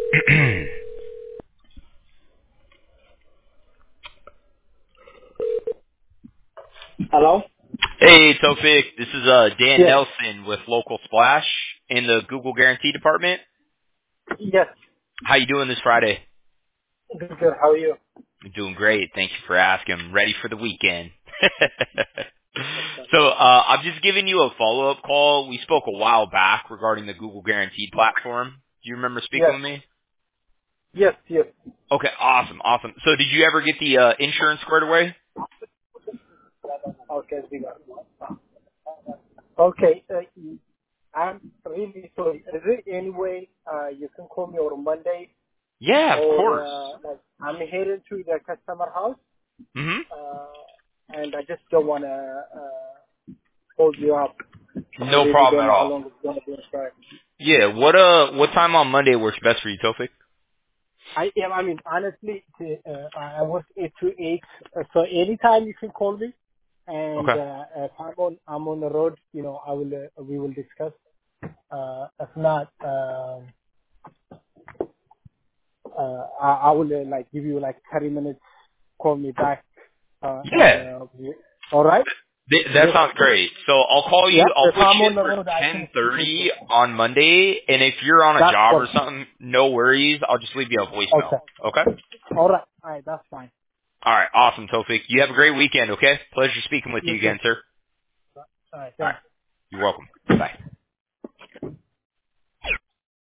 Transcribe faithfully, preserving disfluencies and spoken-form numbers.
Hello? Hey, Tofik. This is uh Dan Yes. Nelson with Local Splash in the Google Guarantee Department. Yes. How you doing this Friday? Good, good. How are you? I'm doing great. Thank you for asking. Ready for the weekend. Okay. so uh I'm just giving you a follow-up call. We spoke a while back regarding the Google Guaranteed platform. Do you remember speaking Yes. with me? Yes, yes. Okay, awesome, awesome. So did you ever get the uh, insurance squared away? Okay, we got it. Okay, uh, I'm really sorry. Is there any way uh, you can call me on Monday Yeah, of or course. uh, like I'm heading to the customer house Mhm. uh, and I just don't want to uh, hold you up. I No really problem don't at know how all. long it's going to be inside. Yeah, what uh what time on Monday works best for you, Tofik? I am, I mean, honestly, t- uh, I work eight to eight, uh, so anytime you can call me. And Okay. uh, if I'm on, I'm on the road, you know, I will, uh, we will discuss. Uh, if not, um uh, I, I will uh, like give you like thirty minutes. Call me back, uh, and Yeah. uh, we- all right. Th- That Just sounds great. So I'll call yeah, you. I'll if put I'm you on in the for road, I can ten speak with you. thirty on Monday, and if you're on a That's job or perfect. something, no worries. I'll just leave you a voicemail. Okay. Okay. All right. All right. That's fine. All right. Awesome, Tofik. You have a great weekend. Okay. Pleasure speaking with You you too. again, sir. All right. All Thanks. right. You're welcome. Bye.